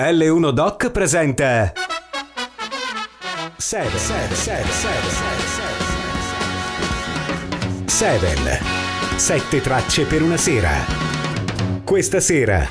L1 Doc presenta Seven. Sette tracce per una sera. Questa sera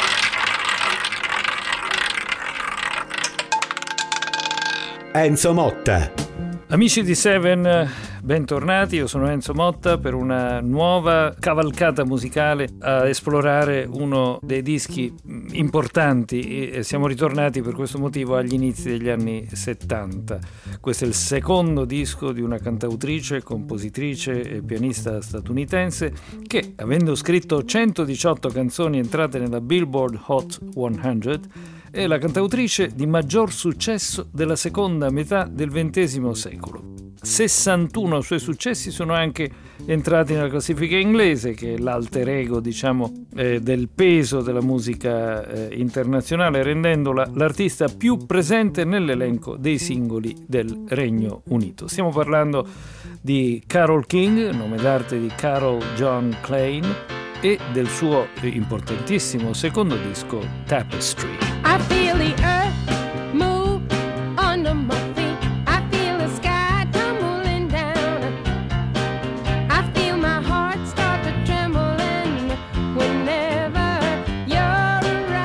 Enzo Motta. Amici di Seven, bentornati, io sono Enzo Motta per una nuova cavalcata musicale a esplorare uno dei dischi importanti e siamo ritornati per questo motivo agli inizi degli anni 70. Questo è il secondo disco di una cantautrice, compositrice e pianista statunitense che, avendo scritto 118 canzoni entrate nella Billboard Hot 100, è la cantautrice di maggior successo della seconda metà del XX secolo. 61 suoi successi sono anche entrati nella classifica inglese, che è l'alter ego, del peso della musica internazionale, rendendola l'artista più presente nell'elenco dei singoli del Regno Unito. Stiamo parlando di Carole King, nome d'arte di Carole John Klein, e del suo importantissimo secondo disco Tapestry. I feel the earth move under my feet. I feel the sky tumbling down. I feel my heart start to trembling whenever you're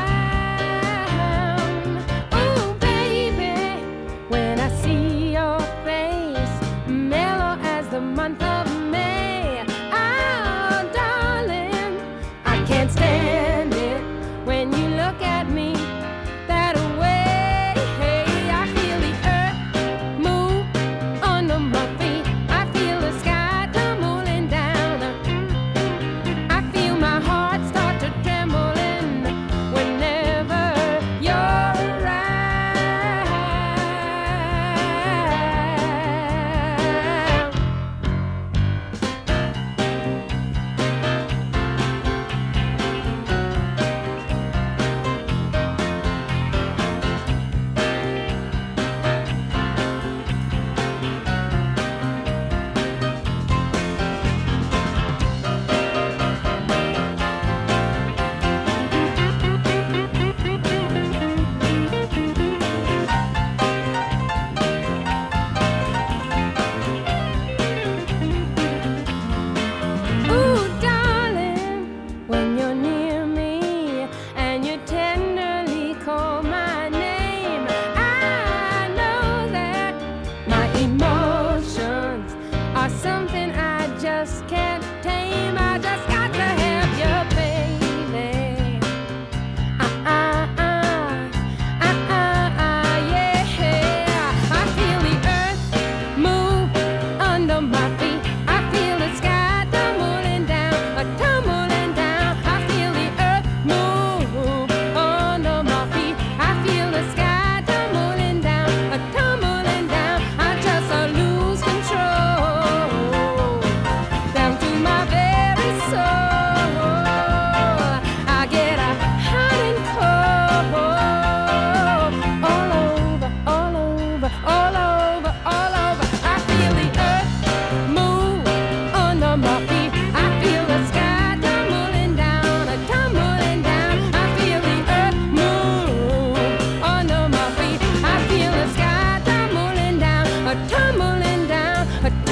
around. Oh baby, when I see your face, mellow as the month of May. Oh darling, I can't stand it when you look at me that way. I feel the earth move under my feet. I feel the sky tumbling down. I feel my heart start to trembling whenever you're around. Ooh, darling, when you're near me and you tenderly call my name, I know that my emotions are something I just can't tame. I just got to have you, baby. Yeah. I feel the earth move under my feet. I feel the sky tumbling down. I feel the earth move under my feet. I feel the sky tumbling down. I just lose control down to my very soul. I get hot and cold all over. I feel the earth move under my feet. I feel the sky tumbling down. I feel the earth move under my feet. I feel the sky tumbling down. Tumbling down.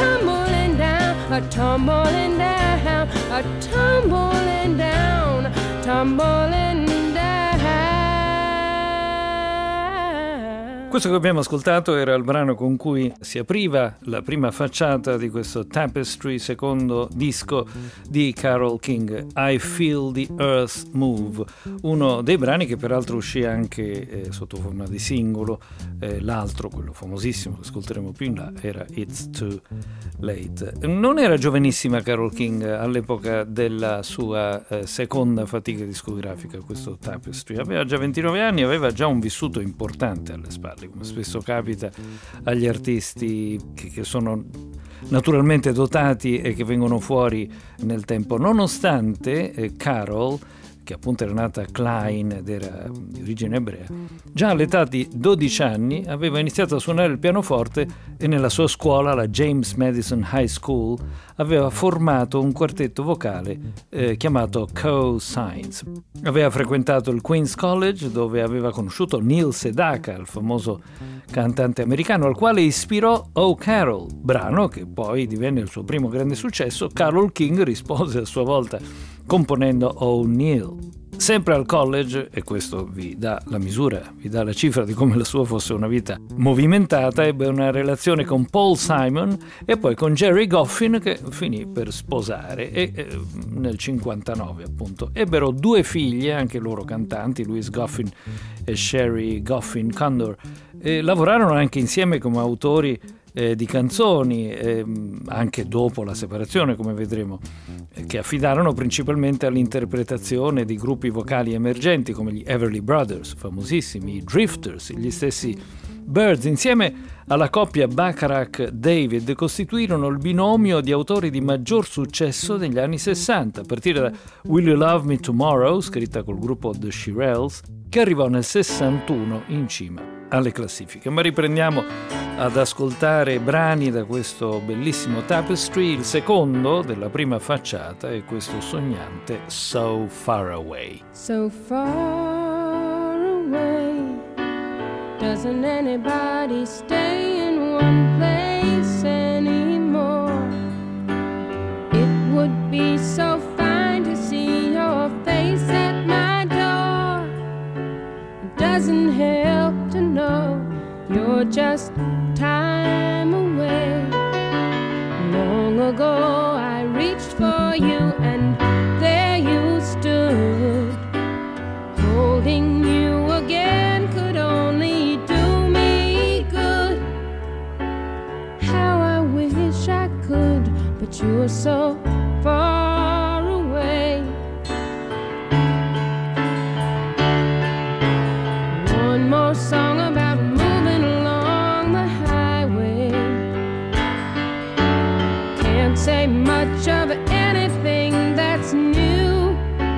Questo che abbiamo ascoltato era il brano con cui si apriva la prima facciata di questo Tapestry, secondo disco di Carole King, I Feel the Earth Move, uno dei brani che peraltro uscì anche sotto forma di singolo. L'altro, quello famosissimo che ascolteremo più in là, era It's Too Late. Non era giovanissima Carole King all'epoca della sua seconda fatica discografica, questo Tapestry. Aveva già 29 anni, aveva già un vissuto importante alle spalle, come spesso capita agli artisti che sono naturalmente dotati e che vengono fuori nel tempo. Nonostante Carole, che appunto era nata Klein ed era di origine ebrea, già all'età di 12 anni aveva iniziato a suonare il pianoforte e nella sua scuola, la James Madison High School, aveva formato un quartetto vocale chiamato Co-Science. Aveva frequentato il Queen's College, dove aveva conosciuto Neil Sedaka, il famoso cantante americano, al quale ispirò Oh Carol, brano che poi divenne il suo primo grande successo. Carole King rispose a sua volta componendo Oh Neil. Sempre al college, e questo vi dà la misura, vi dà la cifra di come la sua fosse una vita movimentata, ebbe una relazione con Paul Simon e poi con Jerry Goffin, che finì per sposare, e nel 59 appunto ebbero 2 figlie, anche loro cantanti, Louise Goffin e Sherry Goffin Condor, e lavorarono anche insieme come autori di canzoni, anche dopo la separazione, come vedremo, che affidarono principalmente all'interpretazione di gruppi vocali emergenti come gli Everly Brothers, famosissimi, i Drifters, gli stessi Byrds. Insieme alla coppia Bacharach-David costituirono il binomio di autori di maggior successo negli anni 60, a partire da Will You Love Me Tomorrow, scritta col gruppo The Shirelles, che arrivò nel 61 in cima alle classifiche. Ma riprendiamo ad ascoltare brani da questo bellissimo Tapestry. Il secondo della prima facciata è questo sognante So Far Away. So far away, doesn't anybody stay in one place anymore? It would be so fine to see your face at my door. It doesn't help to know you're just time away. Long ago I reached for you and there you stood. Holding you again could only do me good. How I wish I could, but you're so far away. One more song about moving along the highway. Can't say much of anything that's new.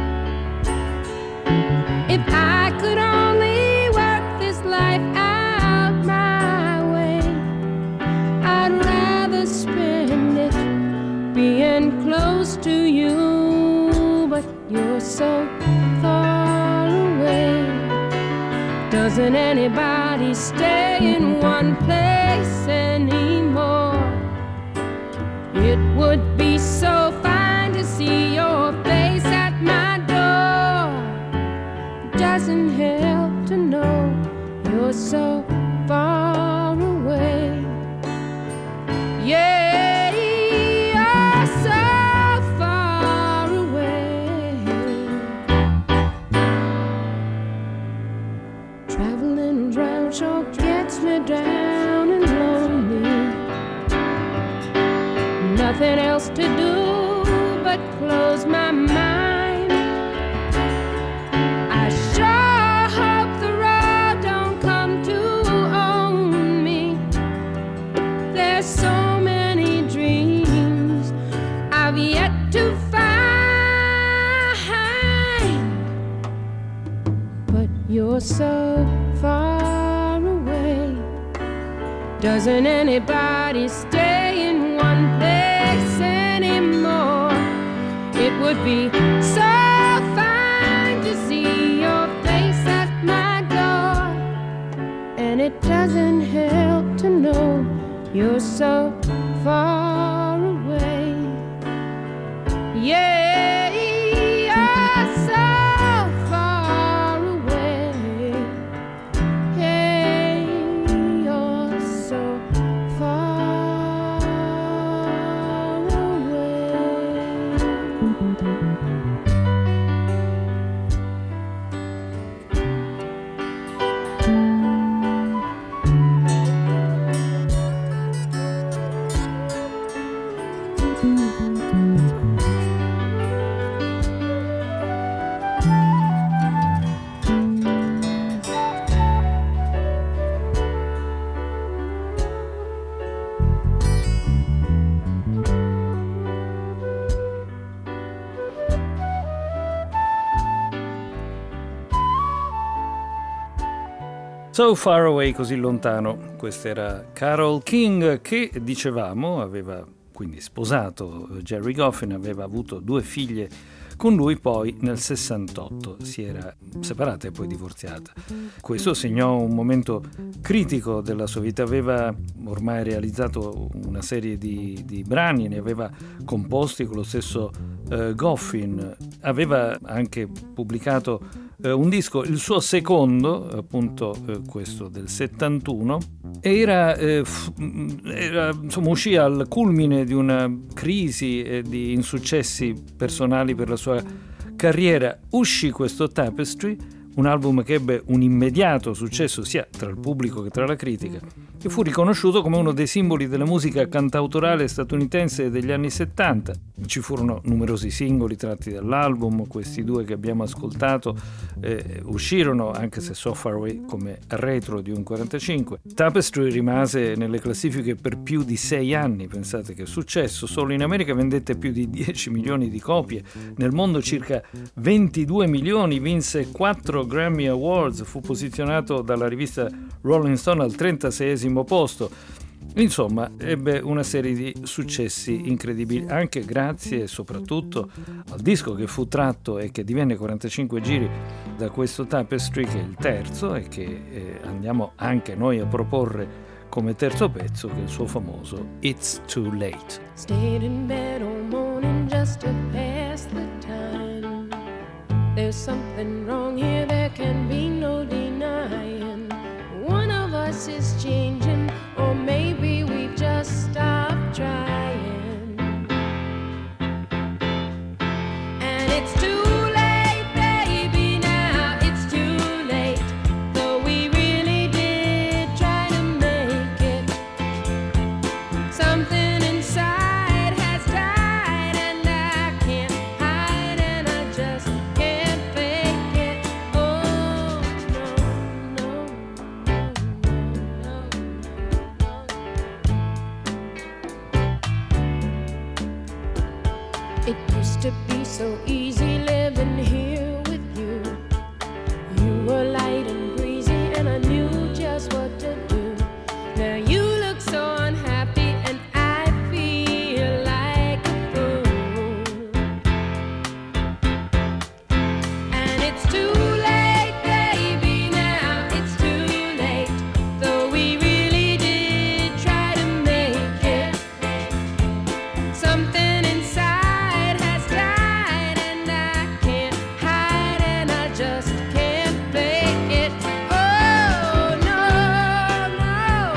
If I could only work this life out my way, I'd rather spend it being close to you, but you're so far away. Doesn't anybody stay in one place anymore? It would be so fine to see your face at my door. Doesn't help to know you're so far away. Yeah, you're so far away. Traveling around sure gets me down and lonely. Nothing else to do but close my mind. I sure hope the road don't come to own me. There's so many dreams I've yet to find, but you're so far away. Doesn't anybody stay in one place anymore? It would be so fine to see your face at my door. And it doesn't help to know you're so far away. Yeah, you're so far away. Hey, you're so far away. So Far Away, così lontano. Questa era Carole King, che dicevamo aveva quindi sposato Gerry Goffin, aveva avuto 2 figlie con lui, poi nel 68 si era separata e poi divorziata. Questo segnò un momento critico della sua vita. Aveva ormai realizzato una serie di brani, ne aveva composti con lo stesso Goffin, aveva anche pubblicato un disco, il suo secondo, appunto questo del 71, era insomma, uscì al culmine di una crisi e di insuccessi personali per la sua carriera. Uscì questo Tapestry, un album che ebbe un immediato successo sia tra il pubblico che tra la critica, e fu riconosciuto come uno dei simboli della musica cantautorale statunitense degli anni 70. Ci furono numerosi singoli tratti dall'album, questi 2 che abbiamo ascoltato uscirono, anche se So Far Away come retro di un 45. Tapestry rimase nelle classifiche per più di 6 anni, pensate che successo, solo in America vendette più di 10 milioni di copie, nel mondo circa 22 milioni, vinse 4 Grammy Awards, fu posizionato dalla rivista Rolling Stone al 36esimo posto. Insomma, ebbe una serie di successi incredibili, anche grazie e soprattutto al disco che fu tratto e che divenne 45 giri da questo Tapestry, che è il terzo e che andiamo anche noi a proporre come terzo pezzo, che è il suo famoso It's Too Late. Stayed in bed all morning just to pass the time. There's something wrong here, there can be no denying. One of us is changing, or maybe we've just stopped trying. And it's too late, baby, now it's too late. Though we really did try to make it. Something inside has died, and I can't hide, and I just can't fake it. Oh, no, no, no, no. It used to be so easy living here with you. You were light and breezy, and I knew just what to do. Now you look so unhappy, and I feel like a fool. And it's too late, baby, now it's too late. Though we really did try to make it. Something inside has died, and I can't hide, and I just can't fake it. Oh, no, no.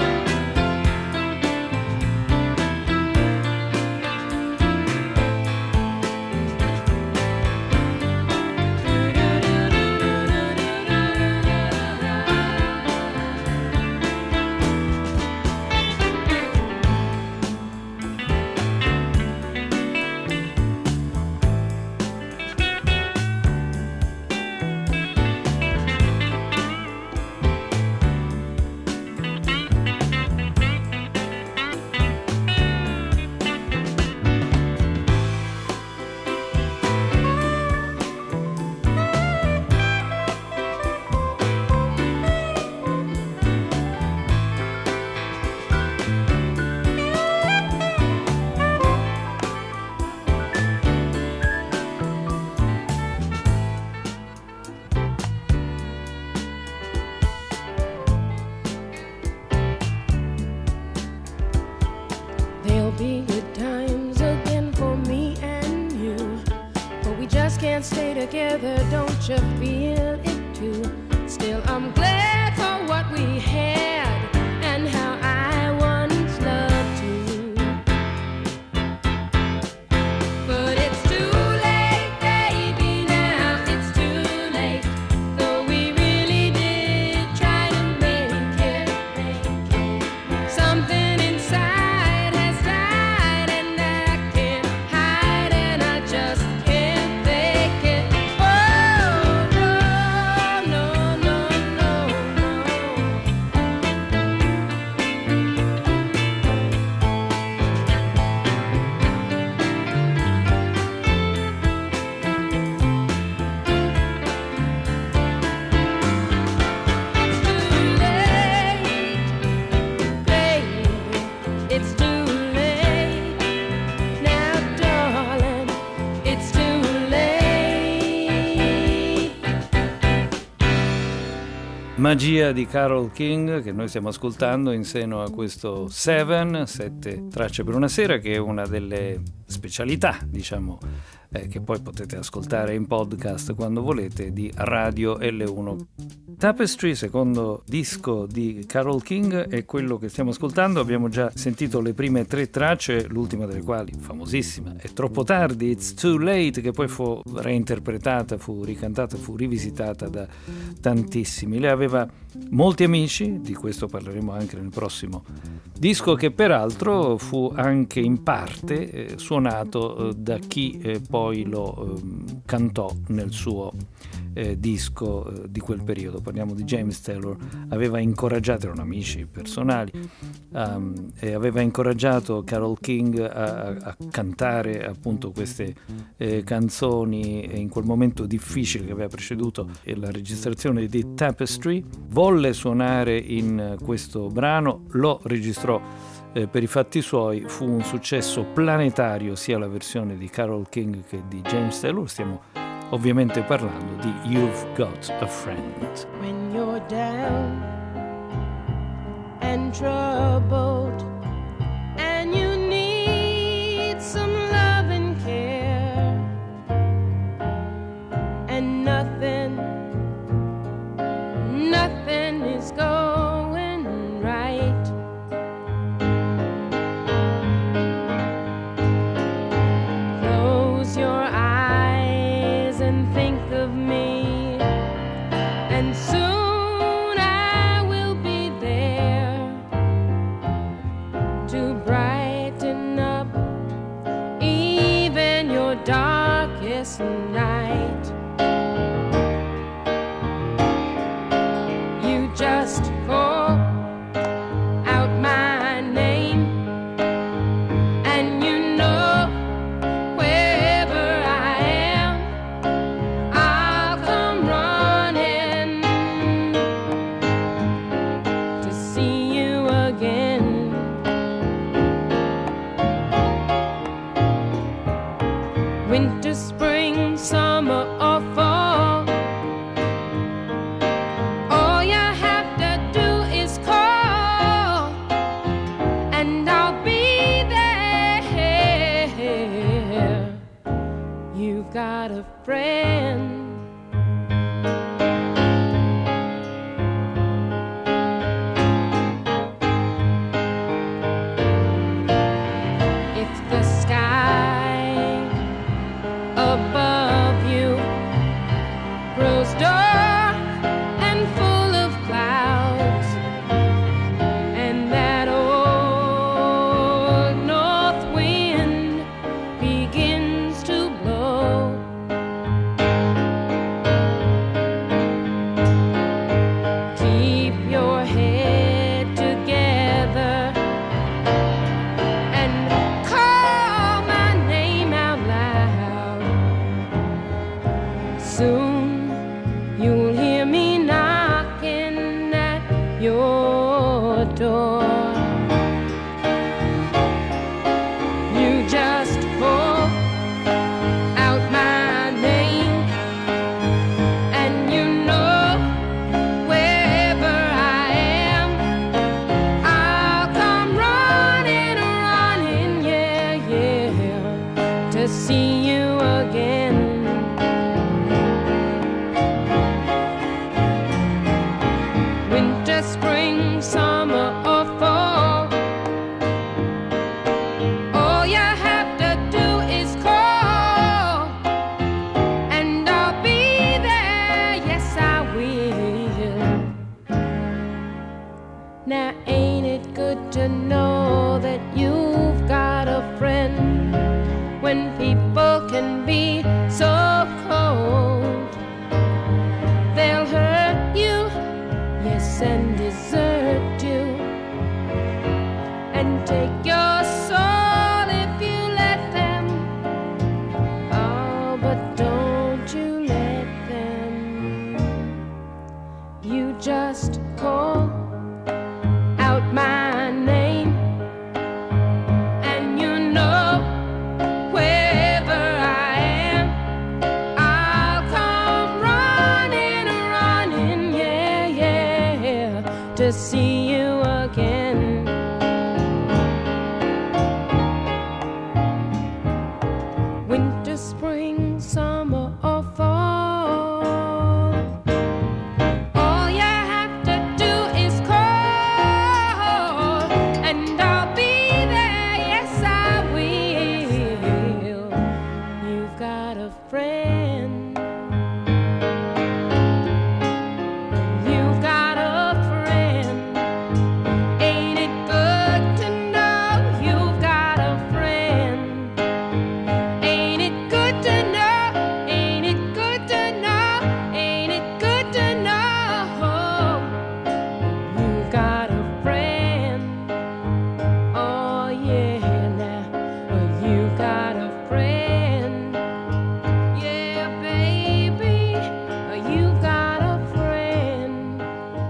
There'll be good times again for me and you, but we just can't stay together, don't you feel it too? Still, I'm glad for what we had and how I once loved you. But it's too late, baby, now it's too late. Though we really did try to make it. Something inside has died, and I can't hide, and I just can't fake it. Oh, no, no, no, no. magia di Carole King che noi stiamo ascoltando in seno a questo Seven, 7 tracce per una sera, che è una delle specialità, diciamo, che poi potete ascoltare in podcast quando volete, di Radio L1. Tapestry, secondo disco di Carole King, è quello che stiamo ascoltando. Abbiamo già sentito le prime 3 tracce, l'ultima delle quali, famosissima, È troppo tardi, It's Too Late, che poi fu reinterpretata, fu ricantata, fu rivisitata da tantissimi. Lei aveva molti amici, di questo parleremo anche nel prossimo disco, che peraltro fu anche in parte suonato da chi poi lo cantò nel suo disco di quel periodo. Parliamo di James Taylor. Aveva incoraggiato, erano amici personali, e aveva incoraggiato Carole King a cantare appunto queste canzoni in quel momento difficile che aveva preceduto la registrazione di Tapestry. Volle suonare in questo brano, lo registrò per i fatti suoi, fu un successo planetario sia la versione di Carole King che di James Taylor. Stiamo ovviamente parlando di You've Got a Friend. When you're down and troubled and you need some love and care, and nothing is going right, close your eyes and think of me, and soon I will be there to brighten up even your darkest night. You just call out my name, and you know wherever I am, I'll come running to see you again. Winter, spring, summer, or fall, all you have to do is call, and I'll be there. You've got a friend. If the sky above you grows dark and full of clouds, and that old north wind begins to blow, keep your head together and call my name out loud. Soon you'll hear me knocking at your door. You just call out my name, and you know wherever I am, I'll come running, yeah, to see you again. Winter, spring, summer, or fall, all you have to do is call, and I'll be there, yes I will. Now ain't it good to know that you've got a friend when people can be so cold? They'll hurt you, yes, and desert you, and take your soul if you let them. Oh, but don't you let them. You just call out my name, and you know wherever I am, I'll come running, yeah, to see you again. Winter, spring, summer, or fall, all you have to do is call, and I'll be there, yes I will. You've got a friend. You've got a friend. Ain't it good to know you've got a friend? Ain't it good to know? Ain't it good to know? Ain't it good to know you've got a friend? Oh yeah, now you've got a friend. Yeah, baby, you've got a friend.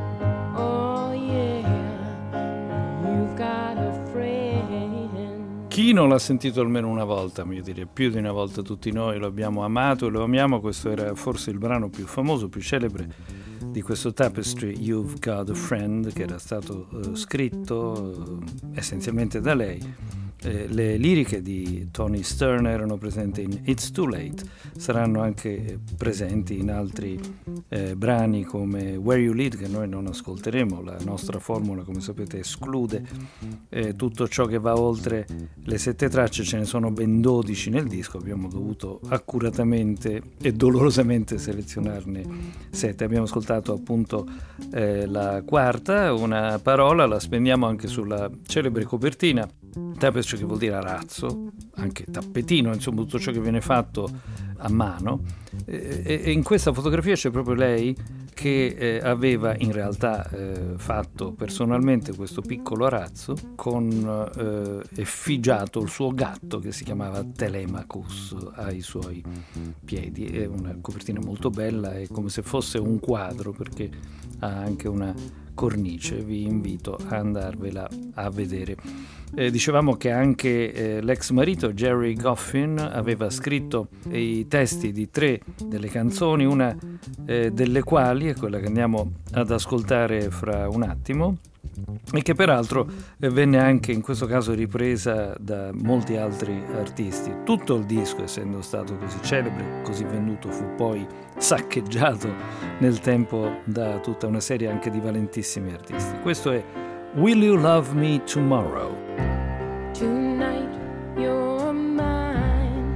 Oh yeah, you've got a friend. Chi non l'ha sentito almeno una volta, io direi più di una volta, tutti noi lo abbiamo amato e lo amiamo. Questo era forse il brano più famoso, più celebre di questo Tapestry, You've Got a Friend, che era stato scritto essenzialmente da lei. Le liriche di Tony Stern erano presenti in It's Too Late, saranno anche presenti in altri brani come Where You Lead, che noi non ascolteremo. La nostra formula, come sapete, esclude tutto ciò che va oltre le 7 tracce. Ce ne sono ben 12 nel disco, abbiamo dovuto accuratamente e dolorosamente selezionarne 7. Abbiamo ascoltato appunto la quarta, Una parola, la spendiamo anche sulla celebre copertina. Tapestry, che vuol dire arazzo, anche tappetino, insomma tutto ciò che viene fatto a mano, e in questa fotografia c'è proprio lei che aveva in realtà fatto personalmente questo piccolo arazzo con effigiato il suo gatto che si chiamava Telemachus ai suoi piedi. È una copertina molto bella, è come se fosse un quadro perché ha anche una cornice. Vi invito a andarvela a vedere. Dicevamo che anche l'ex marito Jerry Goffin aveva scritto i testi di 3 delle canzoni, una delle quali è quella che andiamo ad ascoltare fra un attimo, e che peraltro venne anche in questo caso ripresa da molti altri artisti. Tutto il disco, essendo stato così celebre, così venduto, fu poi saccheggiato nel tempo da tutta una serie anche di valentissimi artisti. Questo è Will You Love Me Tomorrow? Tonight you're mine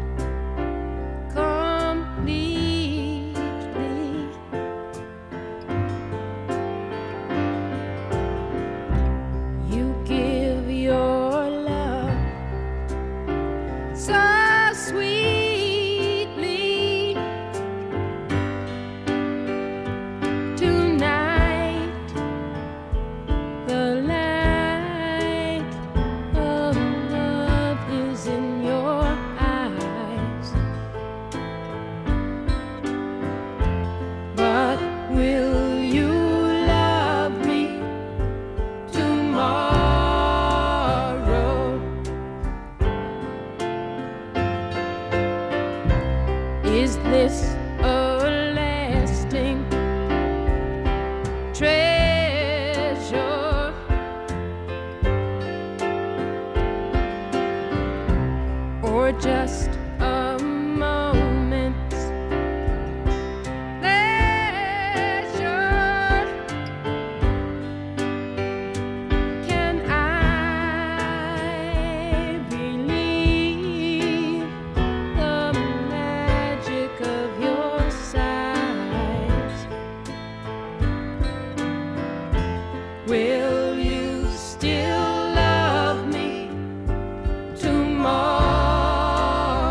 completely. You give your love so sweetly. Tonight the light of love is in your eyes. But will you love me tomorrow? Is this a lasting treasure? Or just a moment's pleasure? Can I believe the magic of your sighs? Will you still love me tomorrow?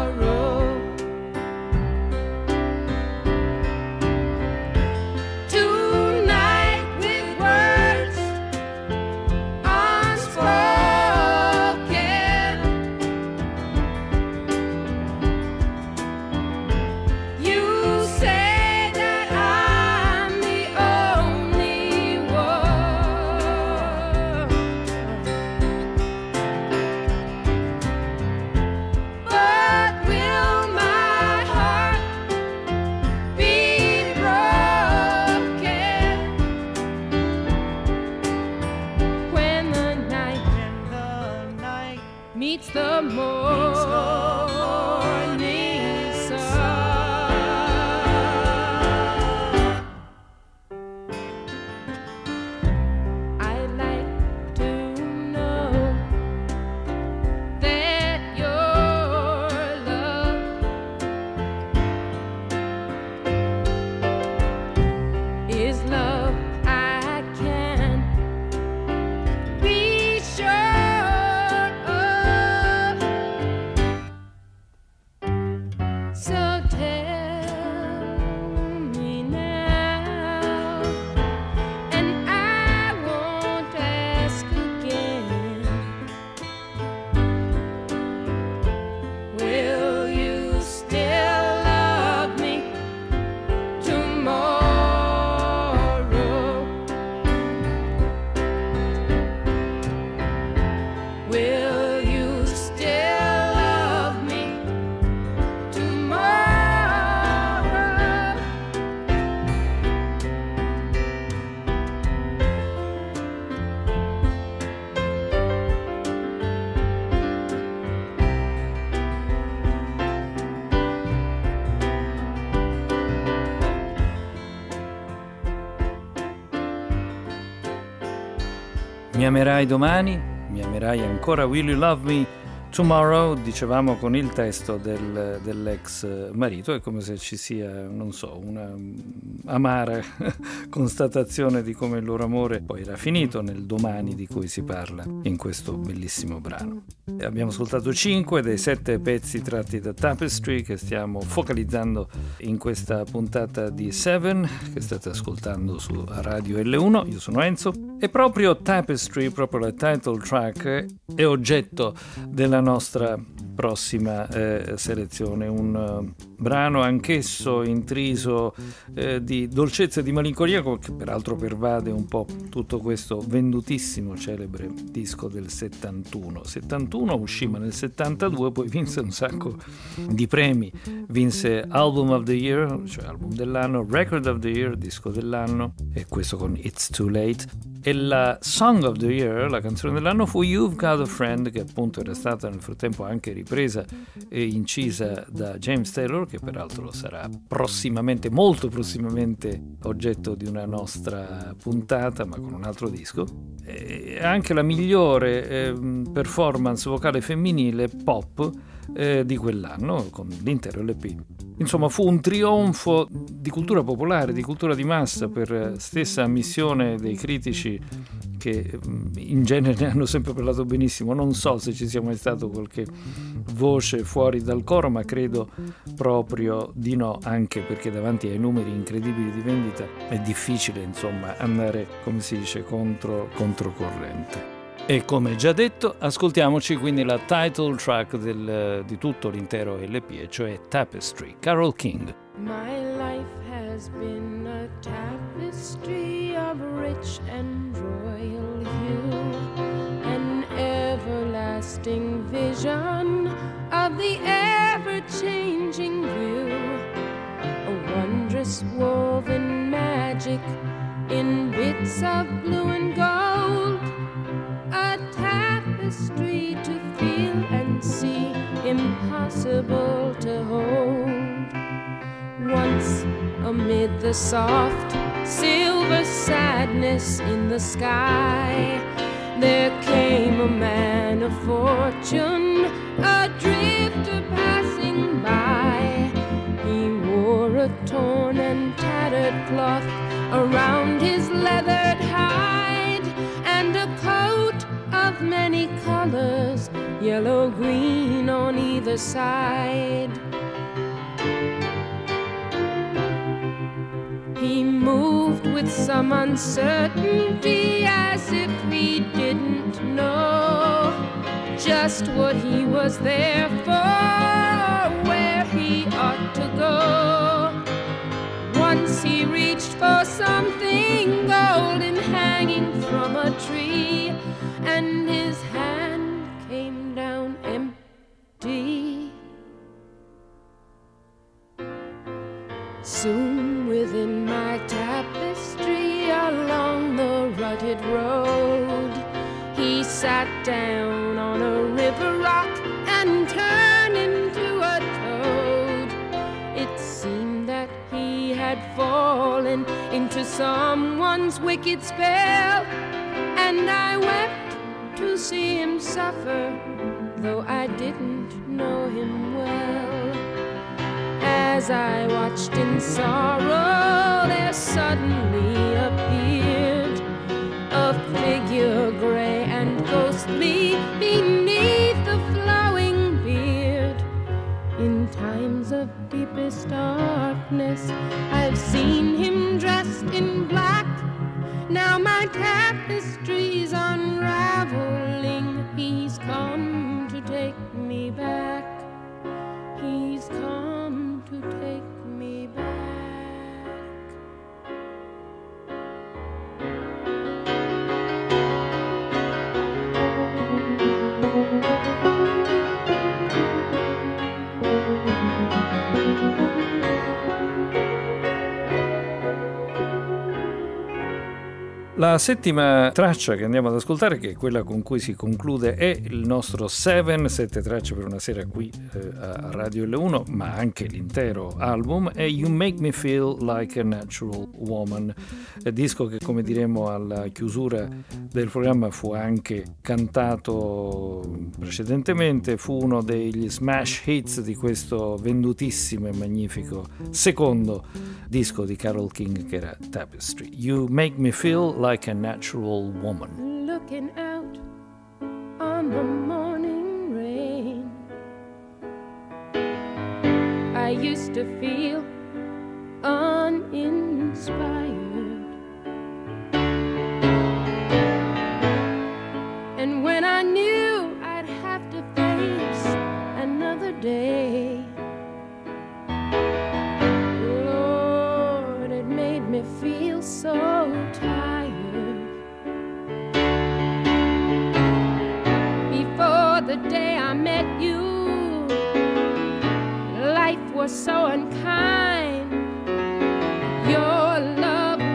meets the morning sun. I'd like to know that your love is love I can be sure of. So tell me now, and I won't ask again. Will you still love me tomorrow? Will you still love me tomorrow? Mi amerai domani? Mi amerai ancora? Will you love me tomorrow? Dicevamo con il testo dell'ex marito. È come se ci sia, non so, una amara constatazione di come il loro amore poi era finito nel domani di cui si parla in questo bellissimo brano. E abbiamo ascoltato 5 dei 7 pezzi tratti da Tapestry che stiamo focalizzando in questa puntata di Seven che state ascoltando su Radio L1. Io sono Enzo e proprio Tapestry, proprio la title track, è oggetto della nostra prossima selezione, un brano anch'esso intriso di dolcezza e di malinconia, che peraltro pervade un po' tutto questo vendutissimo celebre disco del 71 uscì, ma nel 72 poi vinse un sacco di premi, vinse Album of the Year, cioè album dell'anno, Record of the Year, disco dell'anno, e questo con It's Too Late, e la Song of the Year, la canzone dell'anno, fu You've Got a Friend, che appunto era stata nel frattempo anche ripresa e incisa da James Taylor, che peraltro sarà prossimamente, molto prossimamente, oggetto di una nostra puntata, ma con un altro disco. E anche la migliore performance vocale femminile pop di quell'anno, con l'intero LP. Insomma, fu un trionfo di cultura popolare, di cultura di massa, per stessa ammissione dei critici, che in genere ne hanno sempre parlato benissimo. Non so se ci sia mai stato qualche voce fuori dal coro, ma credo proprio di no, anche perché davanti ai numeri incredibili di vendita è difficile, insomma, andare, come si dice, controcorrente. E come già detto, ascoltiamoci quindi la title track di tutto l'intero LP, e cioè Tapestry, Carole King. My life has been a tapestry of rich and royal hue, an everlasting vision of the ever-changing view, a wondrous woven magic in bits of blue and gold, a tapestry to feel and see, impossible to hold. Once amid the soft silver sadness in the sky, there came a man of fortune, a drifter passing by. He wore a torn and tattered cloth around his leathered hide, and a coat of many colors, yellow, green on either side. He moved with some uncertainty, as if he didn't know just what he was there for, or where he ought to go. Once he reached for something golden hanging from a tree, and his hand came down empty. Soon within my tapestry, along the rutted road, he sat down on a river rock had fallen into someone's wicked spell, and I wept to see him suffer, though I didn't know him well. As I watched in sorrow, there suddenly appeared a figure gray and ghostly beneath the flowing beard. In times of deepest darkness, I've seen him dressed in black. Now my tapestry's unraveling. He's come to take me back. He's come to take me back. La settima traccia che andiamo ad ascoltare, che è quella con cui si conclude, è il nostro sette tracce per una sera qui a Radio L1, ma anche l'intero album, è You Make Me Feel Like a Natural Woman, disco che, come diremo alla chiusura del programma, fu anche cantato precedentemente, fu uno degli smash hits di questo vendutissimo e magnifico secondo disco di Carole King, che era Tapestry. You Make Me Feel Like a Natural Woman. Looking out on the morning rain, I used to feel uninspired, and when I knew I'd have to face another day, Lord, it made me feel so tired. The day I met you, life was so unkind. Your love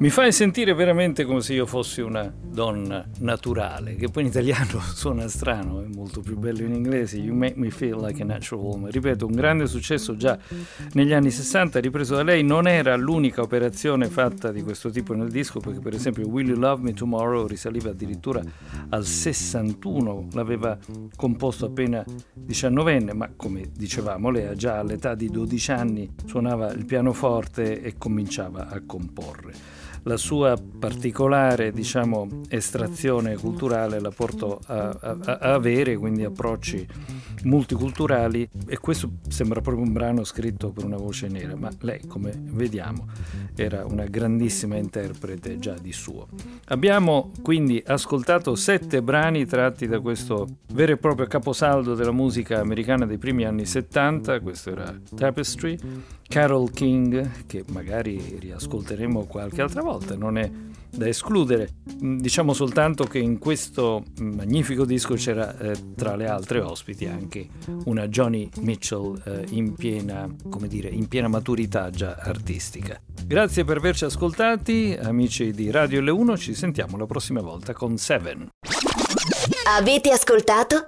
Mi fai sentire veramente come se io fossi una donna naturale, che poi in italiano suona strano, è molto più bello in inglese. You make me feel like a natural woman. Ripeto, un grande successo già negli anni 60, ripreso da lei. Non era l'unica operazione fatta di questo tipo nel disco, perché per esempio Will You Love Me Tomorrow risaliva addirittura al 61, l'aveva composto appena 19enne, ma come dicevamo lei già all'età di 12 anni suonava il pianoforte e cominciava a comporre. La sua particolare, diciamo, estrazione culturale la portò a avere quindi approcci multiculturali, e questo sembra proprio un brano scritto per una voce nera, ma lei, come vediamo, era una grandissima interprete già di suo. Abbiamo quindi ascoltato 7 brani tratti da questo vero e proprio caposaldo della musica americana dei primi anni 70, questo era Tapestry. Carole King, che magari riascolteremo qualche altra volta, non è da escludere. Diciamo soltanto che in questo magnifico disco c'era tra le altre ospiti anche una Joni Mitchell in piena maturità già artistica. Grazie per averci ascoltati, amici di Radio L1, ci sentiamo la prossima volta con Seven. Avete ascoltato?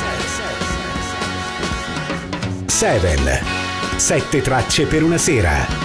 Seven. 7 tracce per una sera.